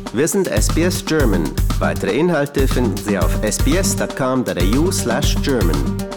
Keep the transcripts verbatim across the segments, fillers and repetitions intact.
Wir sind S B S German. Weitere Inhalte finden Sie auf sbs.com.au slash German.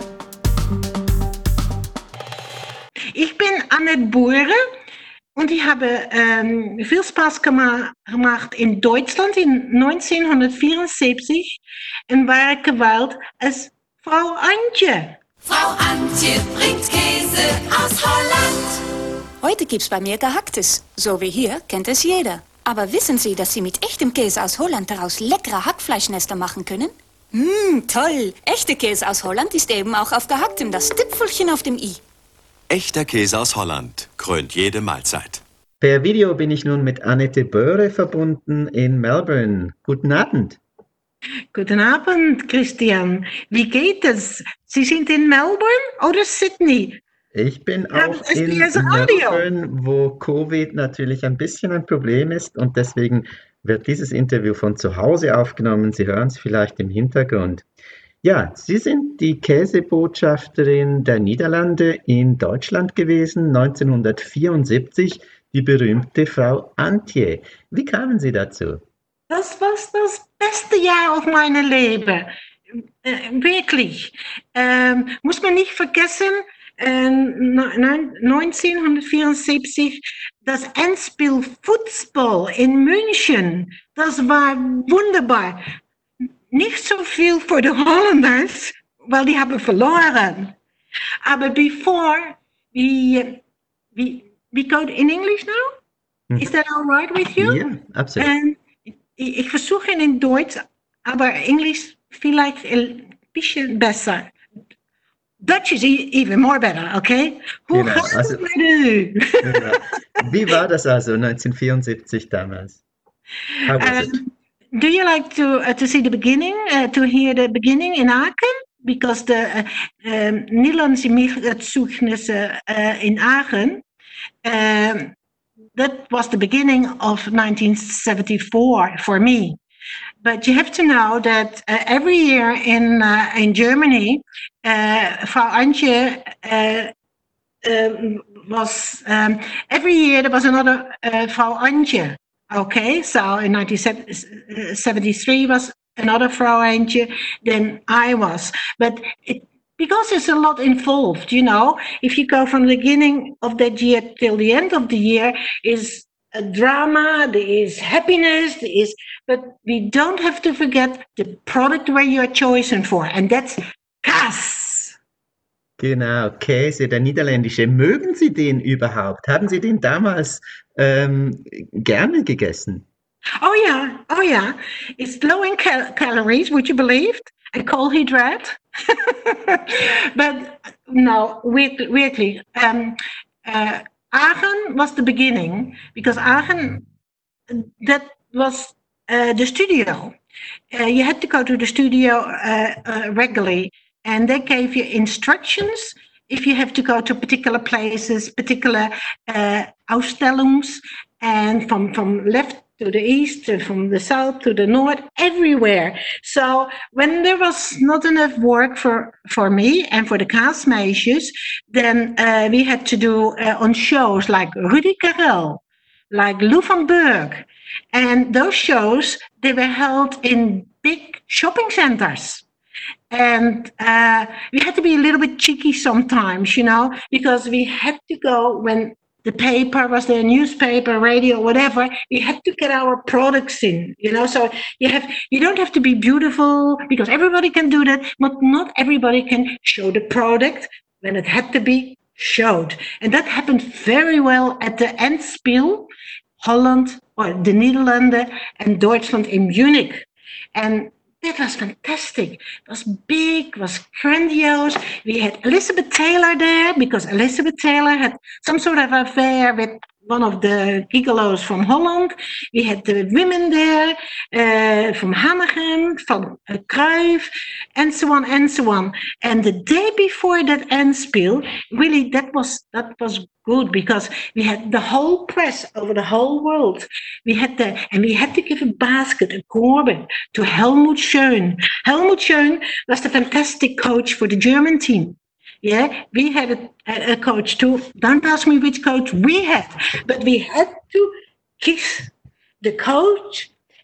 Ich bin Annette Boere und ich habe ähm, viel Spaß gema- gemacht in Deutschland in neunzehnhundertvierundsiebzig und war gewählt als Frau Antje. Frau Antje bringt Käse aus Holland. Heute gibt's bei mir Gehacktes. So wie hier kennt es jeder. Aber wissen Sie, dass Sie mit echtem Käse aus Holland daraus leckere Hackfleischnester machen können? Mmm, toll. Echter Käse aus Holland ist eben auch auf Gehacktem das Tüpfelchen auf dem i. Echter Käse aus Holland krönt jede Mahlzeit. Per Video bin ich nun mit Annette Boere verbunden in Melbourne. Guten Abend. Guten Abend, Christian. Wie geht es? Sie sind in Melbourne oder Sydney? Ich bin Ja, auch das ist in das Radio. Melbourne, wo Covid natürlich ein bisschen ein Problem ist und deswegen wird dieses Interview von zu Hause aufgenommen. Sie hören es vielleicht im Hintergrund. Ja, Sie sind die Käsebotschafterin der Niederlande in Deutschland gewesen, neunzehnhundertvierundsiebzig, die berühmte Frau Antje. Wie kamen Sie dazu? Das war das beste Jahr auf meinem Leben. Äh, wirklich. Ähm, muss man nicht vergessen, äh, neunzehnhundertvierundsiebzig, das Endspiel Fußball in München, das war wunderbar. Nicht so viel für die Hollanders, weil die haben verloren. Aber before we, we, we go in English now? Is that all right with you? Ja, absolut. Ähm, ich, ich versuche in Deutsch, aber Englisch vielleicht ein bisschen besser. Dutch is e- even more better, okay? Hoe Genau, gaat also- het met u? Genau. Wie war das also neunzehnhundertvierundsiebzig damals? How was it? Um, do you like to uh, to see the beginning, uh, to hear the beginning in Aachen? Because the uh, um, Nederlandse migratiezugnissen uh, in Aachen, um, that was the beginning of nineteen seventy-four for me. But you have to know that uh, every year in uh, in Germany, uh, Frau Antje uh, uh, was um, every year there was another uh, Frau Antje. Okay, so in nineteen seventy-three was another Frau Antje, then I was. But it, because there's a lot involved, you know, if you go from the beginning of that year till the end of the year, is a drama, there is happiness, there is, but we don't have to forget the product where you're chosen for, and that's Kaas. Genau, Käse, der niederländische. Mögen Sie den überhaupt? Haben Sie den damals ähm, gerne gegessen? Oh yeah, oh yeah. It's low in cal- calories, would you believe? And carbohydrate. But no, weirdly, weirdly um, uh, Aachen was the beginning because Aachen, that was uh, the studio. Uh, you had to go to the studio uh, uh, regularly, and they gave you instructions if you have to go to particular places, particular uh, Ausstellungs, and from, from left to the east, and from the south to the north, everywhere. So when there was not enough work for, for me and for the castmeisjes, then uh, we had to do uh, on shows like Rudy Karel, like Lou van Berg. And those shows, they were held in big shopping centers. And uh, we had to be a little bit cheeky sometimes, you know, because we had to go when the paper was there, newspaper, radio, whatever. We had to get our products in, you know. So you have, you don't have to be beautiful because everybody can do that, but not everybody can show the product when it had to be showed. And that happened very well at the Endspiel, Holland, or the Netherlands and Deutschland in Munich. And that was fantastic. It was big, it was grandiose. We had Elizabeth Taylor there because Elizabeth Taylor had some sort of affair with one of the gigolos from Holland. We had the women there uh, from Hanegem, from uh, Cruyff, and so on and so on. And the day before that Endspiel, really that was that was good because we had the whole press over the whole world. We had the and we had to give a basket, a korben, to Helmut Schön. Helmut Schön was the fantastic coach for the German team. Yeah, we had a, a coach too. Don't ask me which coach we had, but we had to kiss the coach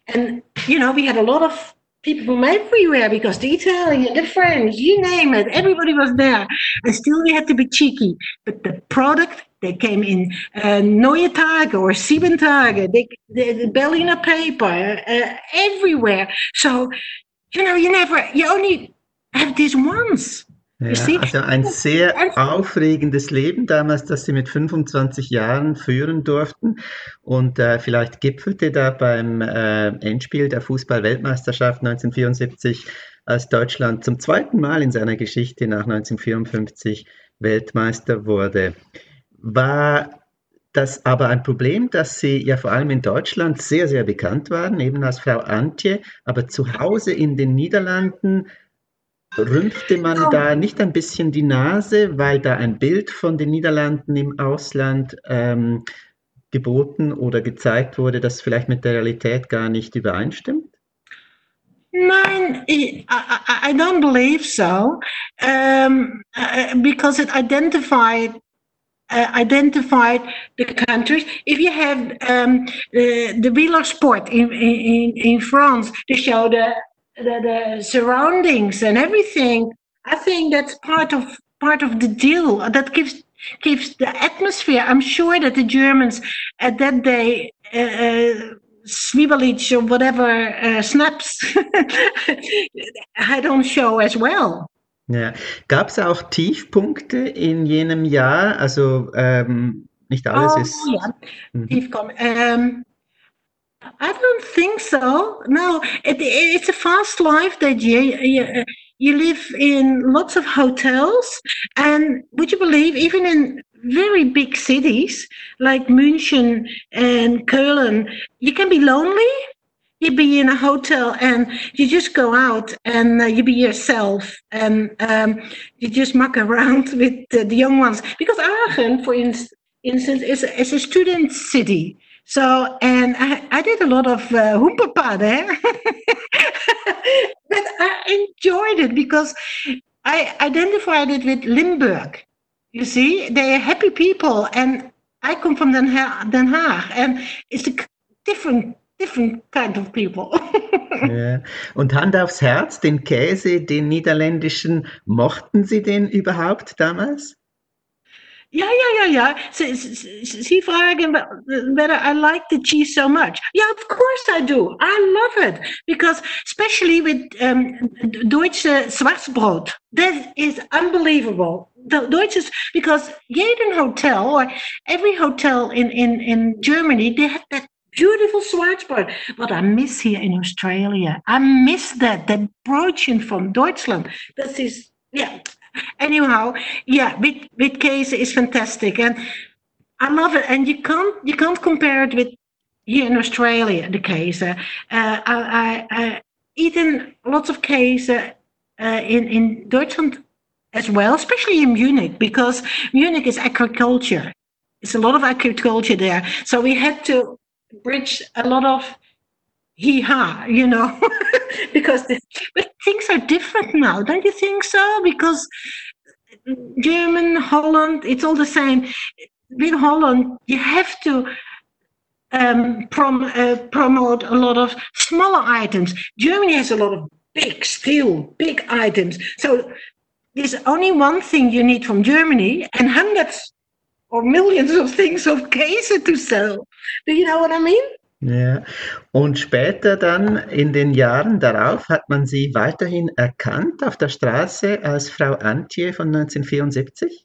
and you know we had a lot of people from everywhere because the Italian, the French, you name it, everybody was there. And still we had to be cheeky. But the product, they came in uh, Neue Tage or Sieben Tage, they, the, the Berliner paper, uh, everywhere. So, you know, you never, you only have this once. Ja, also ein sehr aufregendes Leben damals, das Sie mit fünfundzwanzig Jahren führen durften und äh, vielleicht gipfelte da beim äh, Endspiel der Fußball-Weltmeisterschaft neunzehnhundertvierundsiebzig, als Deutschland zum zweiten Mal in seiner Geschichte nach neunzehnhundertvierundfünfzig Weltmeister wurde. War das aber ein Problem, dass Sie ja vor allem in Deutschland sehr, sehr bekannt waren, eben als Frau Antje, aber zu Hause in den Niederlanden rümpfte man Oh. da nicht ein bisschen die Nase, weil da ein Bild von den Niederlanden im Ausland ähm, geboten oder gezeigt wurde, das vielleicht mit der Realität gar nicht übereinstimmt? Nein, I, I, I don't believe so, um, uh, because it identified uh, identified the countries. If you have um, the the wheeler sport in, in in France, they show the, the the surroundings and everything. I think that's part of part of the deal. That gives gives the atmosphere. I'm sure that the Germans at that day. Uh, Swiebelitsch or whatever uh, snaps had on show as well. Ja. Gab es auch Tiefpunkte in jenem Jahr? Also ähm, nicht alles Oh, ist. yeah. Mhm. Tiefkom. Um, I don't think so. No, it, it's a fast life that you, you you live in lots of hotels, and would you believe, even in very big cities like München and Köln, you can be lonely. You be in a hotel and you just go out and uh, you be yourself, and um, you just muck around with uh, the young ones. Because Aachen, for instance, instance is, is a student city. So, and I, I did a lot of uh, hoempapa there. But I enjoyed it because I identified it with Limburg. You see, they are happy people, and I come from Den Haag, Den Haag and it's a different, different kind of people. Ja. Und Hand aufs Herz, den Käse, den niederländischen, mochten Sie den überhaupt damals? Ja, ja, ja, ja. Sie, sie, sie fragen whether I like the cheese so much. Yeah, of course I do. I love it because, especially with um, Deutsche Schwarzbrot, that is unbelievable. The Deutsches, because jeden hotel or every hotel in in in Germany, they have that beautiful Schwarzbrot. What I miss here in Australia, I miss that that broodchen from Deutschland. That is, yeah. Anyhow, yeah, with with Käse is fantastic, and I love it. And you can't you can't compare it with here in Australia. The Käse, uh, I, I I eaten lots of Käse uh, in in Deutschland as well, especially in Munich, because Munich is agriculture. It's a lot of agriculture there, so we had to bridge a lot of hee-ha, you know, because the, but things are different now, don't you think so? Because German, Holland, it's all the same. With Holland, you have to um, prom, uh, promote a lot of smaller items. Germany has a lot of big, still big items. So there's only one thing you need from Germany and hundreds or millions of things of Käse to sell. Do you know what I mean? Ja, und später dann in den Jahren darauf hat man Sie weiterhin erkannt auf der Straße als Frau Antje von neunzehnhundertvierundsiebzig?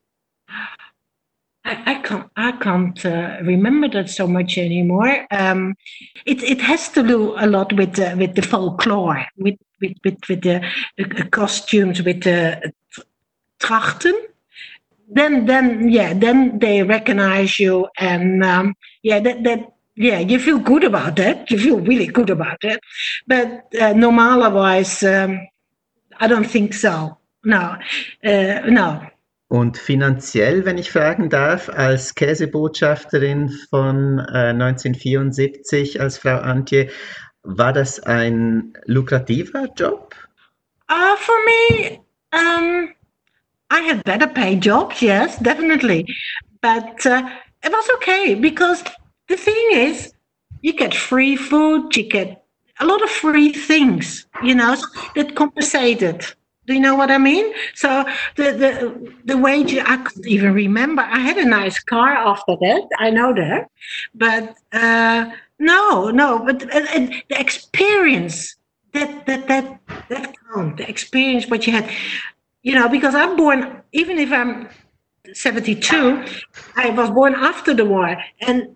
I, I can't, I can't uh, remember that so much anymore. Um, it it has to do a lot with uh, with the folklore, with with with, with the uh, costumes, with the trachten. Then then yeah, then they recognize you, and um, yeah, that that. Yeah, you feel good about that. You feel really good about it. But uh, normalerweise, um, I don't think so. No, uh, no. Und finanziell, wenn ich fragen darf, als Käsebotschafterin von äh, neunzehnhundertvierundsiebzig als Frau Antje, war das ein lukrativer Job? Uh, for me, um, I had better paid jobs, yes, definitely. But uh, it was okay because the thing is, you get free food, you get a lot of free things, you know, that compensated. Do you know what I mean? So the the the wage, I couldn't even remember. I had a nice car after that. I know that, but uh, no, no. But uh, uh, the experience that that that that count. The experience what you had, you know, because I'm born. Even if I'm seventy-two, I was born after the war, and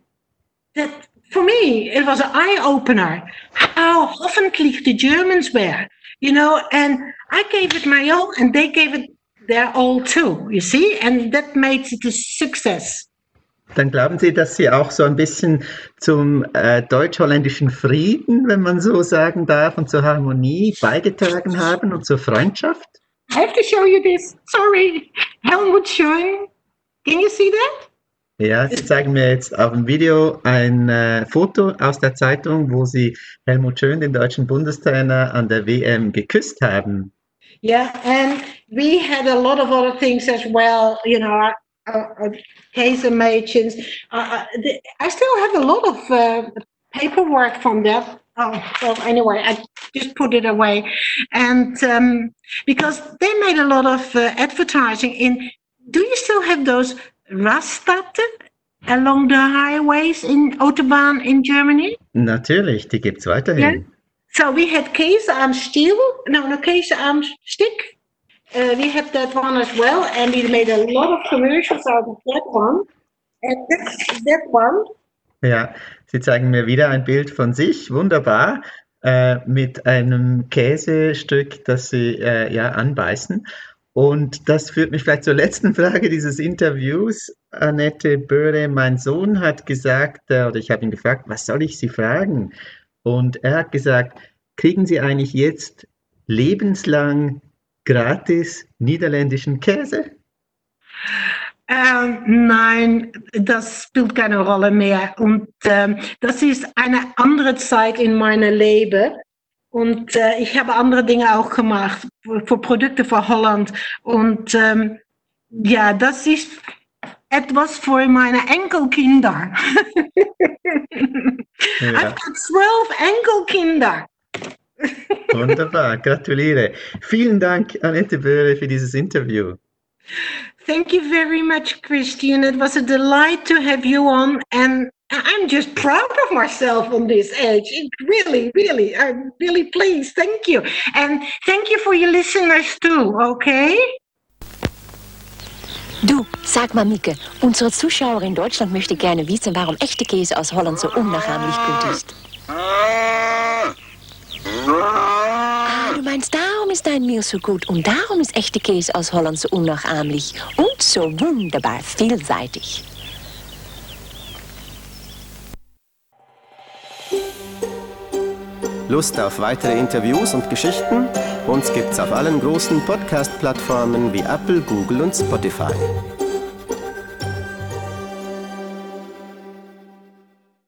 that for me it was an eye opener. How hoffentlich the Germans were. You know, and I gave it my all, and they gave it their all too, you see? And that made it a success. Dann glauben Sie, dass Sie auch so ein bisschen zum äh, deutsch-holländischen Frieden, wenn man so sagen darf, und zur Harmonie beigetragen haben und zur Freundschaft? I have to show you this. Sorry. Helmut Schön. Can you see that? Ja, Sie zeigen mir jetzt auf dem Video ein äh, Foto aus der Zeitung, wo Sie Helmut Schön, den deutschen Bundestrainer, an der W M geküsst haben. Yeah, and we had a lot of other things as well, you know, uh, uh, Käsemädchens. Uh, the, I still have a lot of uh, paperwork from that. Oh, well, anyway, I just put it away. And um, because they made a lot of uh, advertising in, do you still have those Raststätten along the highways in Autobahn in Germany? Natürlich, die gibt es weiterhin. Yeah. So we had Käse am Stiel, no, no, Käse am Stick. Uh, we had that one as well, and we made a lot of commercials out of that one. And that's that one. Ja, Sie zeigen mir wieder ein Bild von sich, wunderbar, äh, mit einem Käsestück, das Sie äh, ja anbeißen. Und das führt mich vielleicht zur letzten Frage dieses Interviews. Annette Böhre, mein Sohn hat gesagt, äh, oder ich habe ihn gefragt, was soll ich Sie fragen? Und er hat gesagt, kriegen Sie eigentlich jetzt lebenslang gratis niederländischen Käse? Ähm, nein, das spielt keine Rolle mehr. Und ähm, das ist eine andere Zeit in meinem Leben. Und äh, ich habe andere Dinge auch gemacht, für, für Produkte für Holland. Und ähm, ja, das ist etwas für meine Enkelkinder. Ja. I've got zwölf Enkelkinder. Wunderbar, gratuliere. Vielen Dank, Annette Böhre, für dieses Interview. Thank you very much, Christian. It was a delight to have you on, and I'm just proud of myself on this age. It really, really, I'm really pleased. Thank you. And thank you for your listeners too, okay? Du, sag mal, Mieke, unsere Zuschauer in Deutschland möchte gerne wissen, warum echte Käse aus Holland so unnachahmlich gut ist. Ah, du meinst, darum ist dein Mehl so gut und darum ist echte Käse aus Holland so unnachahmlich und so wunderbar vielseitig. Lust auf weitere Interviews und Geschichten? Uns gibt's auf allen großen Podcast-Plattformen wie Apple, Google und Spotify.